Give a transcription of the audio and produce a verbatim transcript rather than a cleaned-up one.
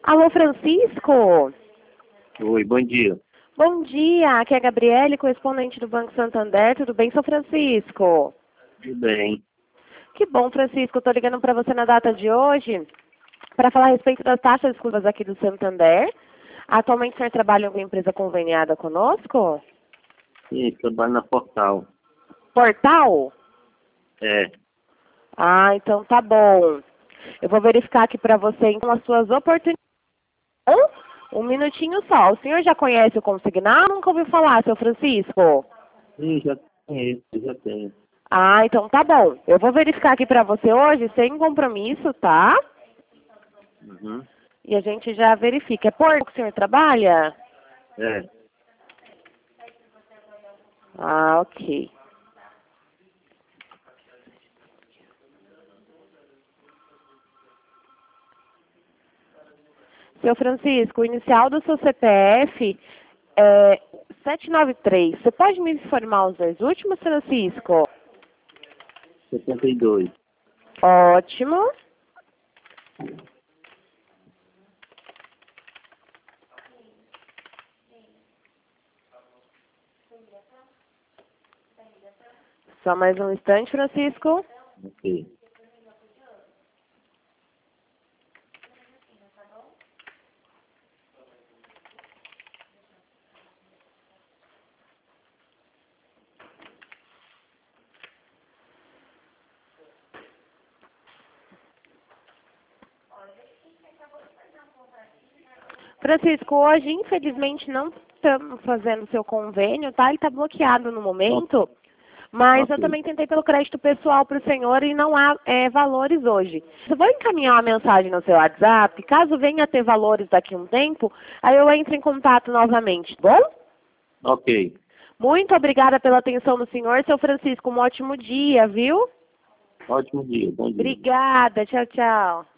Alô, Francisco? Oi, bom dia. Bom dia, aqui é a Gabriele, correspondente do Banco Santander. Tudo bem, seu Francisco? Tudo bem. Que bom, Francisco. Estou ligando para você na data de hoje para falar a respeito das taxas exclusivas aqui do Santander. Atualmente, o senhor trabalha em alguma empresa conveniada conosco? Sim, trabalho na Portal. Portal? É, Ah, então tá bom. Eu vou verificar aqui para você, então, as suas oportunidades. Um minutinho só. O senhor já conhece o Consignar ou nunca ouviu falar, seu Francisco? sim, já conheço, já tenho. Ah, então tá bom. Eu vou verificar aqui pra você hoje, sem compromisso, tá? Uhum. E a gente já verifica. É por que o senhor trabalha? É, Ah, ok. Seu Francisco, o inicial do seu C P F é sete nove três. Você pode me informar os dois últimos, Francisco? setenta e dois. Ótimo. Só mais um instante, Francisco. Ok. Francisco, hoje, infelizmente, não estamos fazendo seu convênio, tá? Ele está bloqueado no momento. Mas eu Ok. também tentei pelo crédito pessoal para o senhor e não há é, valores hoje. Eu vou encaminhar uma mensagem no seu WhatsApp. Caso venha a ter valores daqui a um tempo, aí eu entro em contato novamente, tá bom? Ok. Muito obrigada pela atenção do senhor, seu Francisco. Um ótimo dia, viu? Ótimo dia, bom dia. Obrigada. Tchau, tchau.